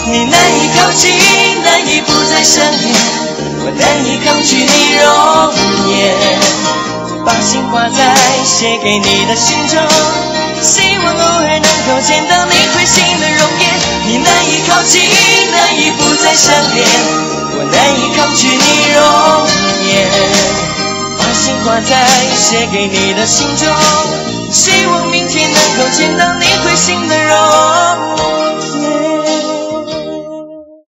你难以靠近，难以不在身边，我难以抗拒你容颜，把心画在写给你的信中，希望偶尔能够见到你会心的容颜。你难以靠近，难以不在身边，我难以抗拒你容颜，把心画在写给你的信中，希望明天能够见到你会心的容颜。